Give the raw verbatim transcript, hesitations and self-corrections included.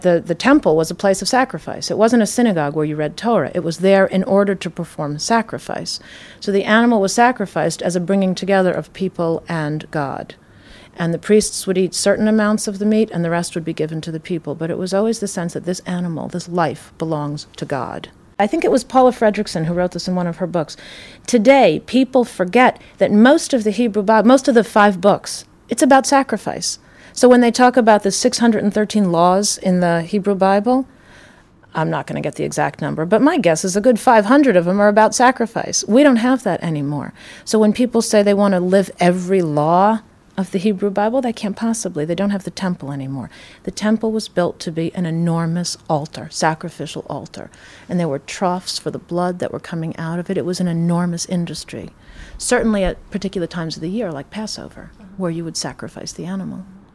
The, the temple was a place of sacrifice. It wasn't a synagogue where you read Torah. It was there in order to perform sacrifice. So the animal was sacrificed as a bringing together of people and God. And the priests would eat certain amounts of the meat, and the rest would be given to the people. But it was always the sense that this animal, this life, belongs to God. I think it was Paula Fredrickson who wrote this in one of her books. Today, people forget that most of the Hebrew Bible, most of the five books, it's about sacrifice. So when they talk about the six hundred thirteen laws in the Hebrew Bible, I'm not going to get the exact number, but my guess is a good five hundred of them are about sacrifice. We don't have that anymore. So when people say they want to live every law of the Hebrew Bible, they can't possibly. They don't have the temple anymore. The temple was built to be an enormous altar, sacrificial altar. And there were troughs for the blood that were coming out of it. It was an enormous industry, certainly at particular times of the year, like Passover, where you would sacrifice the animal.